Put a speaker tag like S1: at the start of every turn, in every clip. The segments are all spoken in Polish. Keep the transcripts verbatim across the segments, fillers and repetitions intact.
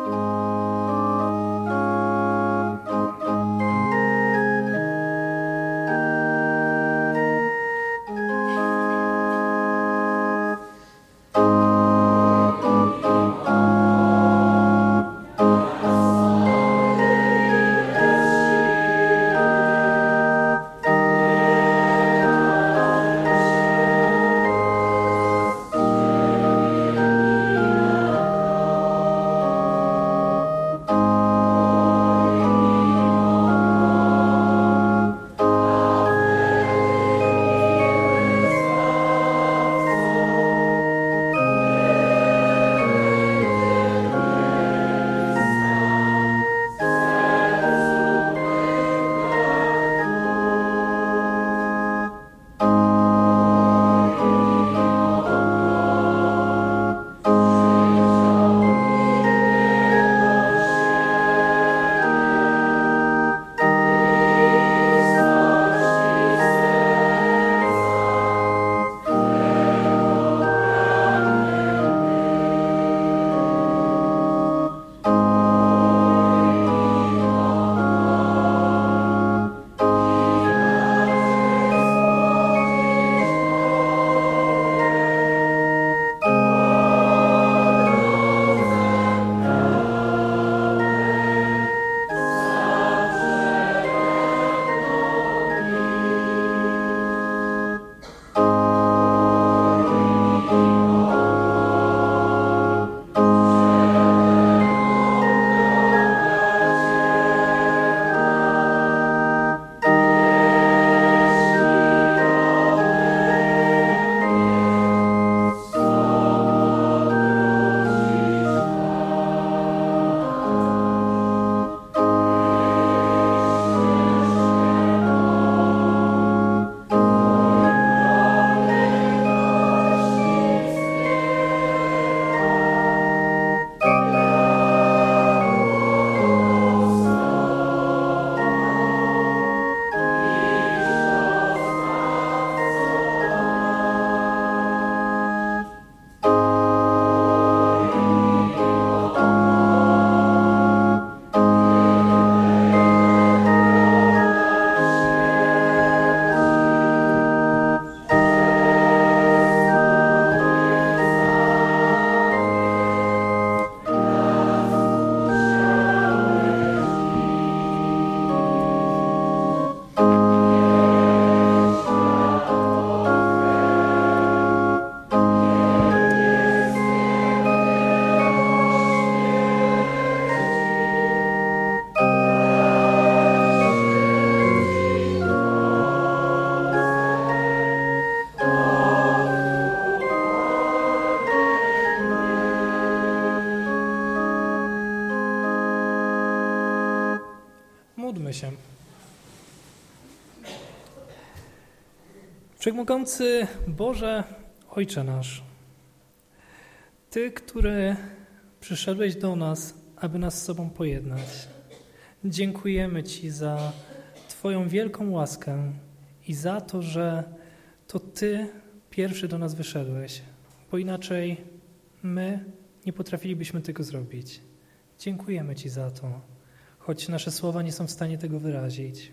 S1: Módlmy się. Wszechmogący Boże, Ojcze nasz, Ty, który przyszedłeś do nas, aby nas z Sobą pojednać. Dziękujemy Ci za Twoją wielką łaskę i za to, że to Ty pierwszy do nas wyszedłeś, bo inaczej my nie potrafilibyśmy tego zrobić. Dziękujemy Ci za to, choć nasze słowa nie są w stanie tego wyrazić.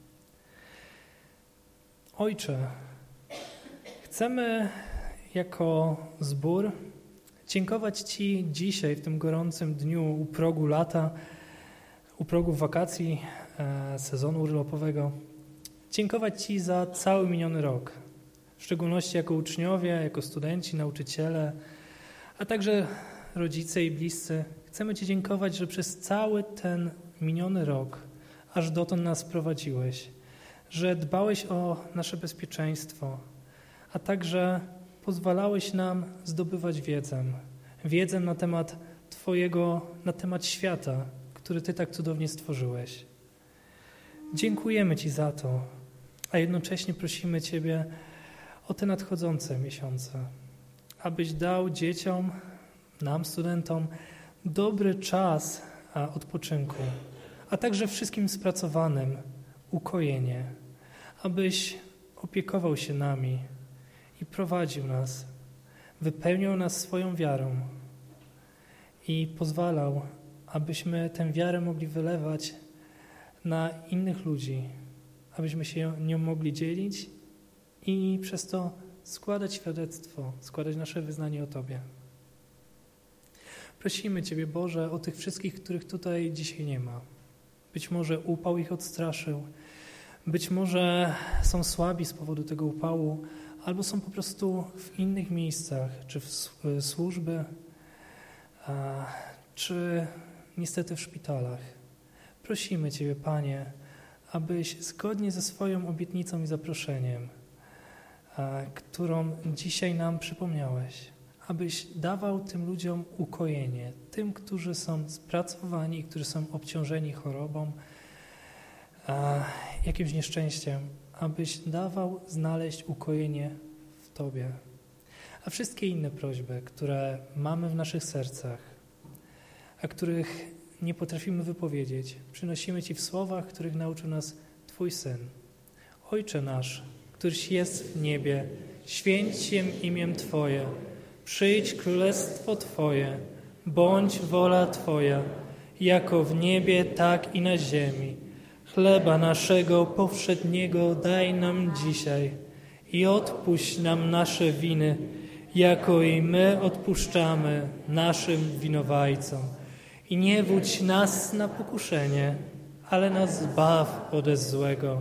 S1: Ojcze, chcemy jako zbór dziękować Ci dzisiaj, w tym gorącym dniu u progu lata, u progu wakacji, e, sezonu urlopowego. Dziękować Ci za cały miniony rok, w szczególności jako uczniowie, jako studenci, nauczyciele, a także rodzice i bliscy. Chcemy Ci dziękować, że przez cały ten miniony rok aż dotąd nas prowadziłeś, że dbałeś o nasze bezpieczeństwo, a także pozwalałeś nam zdobywać wiedzę, wiedzę na temat Twojego, na temat świata, który Ty tak cudownie stworzyłeś. Dziękujemy Ci za to, a jednocześnie prosimy Ciebie o te nadchodzące miesiące, abyś dał dzieciom, nam, studentom, dobry czas odpoczynku, a także wszystkim spracowanym ukojenie, abyś opiekował się nami i prowadził nas, wypełniał nas swoją wiarą i pozwalał, abyśmy tę wiarę mogli wylewać na innych ludzi, abyśmy się nią mogli dzielić i przez to składać świadectwo, składać nasze wyznanie o Tobie. Prosimy Ciebie, Boże, o tych wszystkich, których tutaj dzisiaj nie ma. Być może upał ich odstraszył, być może są słabi z powodu tego upału, albo są po prostu w innych miejscach, czy w służby, czy niestety w szpitalach. Prosimy Ciebie, Panie, abyś zgodnie ze swoją obietnicą i zaproszeniem, którą dzisiaj nam przypomniałeś, abyś dawał tym ludziom ukojenie, tym, którzy są spracowani, którzy są obciążeni chorobą, jakimś nieszczęściem, abyś dawał znaleźć ukojenie w Tobie. A wszystkie inne prośby, które mamy w naszych sercach, a których nie potrafimy wypowiedzieć, przynosimy Ci w słowach, których nauczył nas Twój Syn. Ojcze nasz, któryś jest w niebie, święć się imię Twoje, przyjdź królestwo Twoje, bądź wola Twoja, jako w niebie, tak i na ziemi. Chleba naszego powszedniego daj nam dzisiaj i odpuść nam nasze winy, jako i my odpuszczamy naszym winowajcom. I nie wódź nas na pokuszenie, ale nas zbaw ode złego.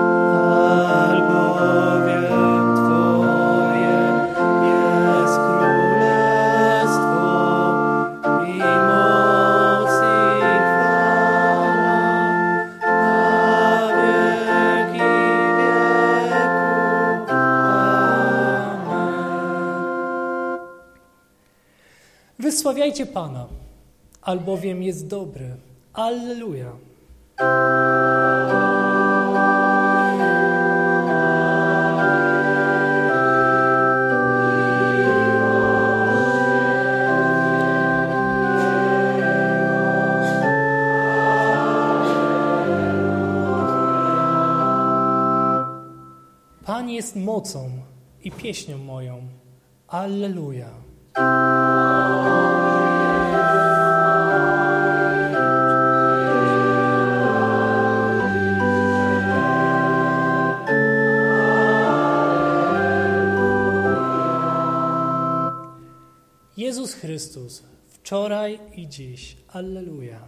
S1: Albowiem Twoje jest królestwo i moc i chwała na wieki wieków. Amen. Wysławiajcie Pana, albowiem jest dobry. Alleluja. Pan jest mocą i pieśnią moją. Alleluja. Jezus Chrystus, wczoraj i dziś. Alleluja.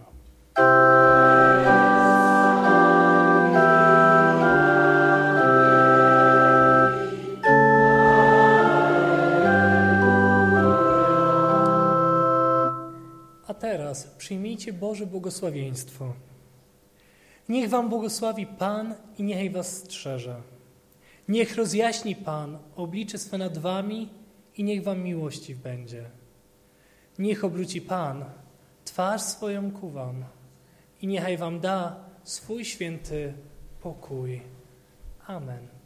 S1: A teraz przyjmijcie Boże błogosławieństwo. Niech wam błogosławi Pan i niechaj was strzeże. Niech rozjaśni Pan oblicze swe nad wami i niech wam miłościw będzie. Niech obróci Pan twarz swoją ku wam i niechaj wam da swój święty pokój. Amen.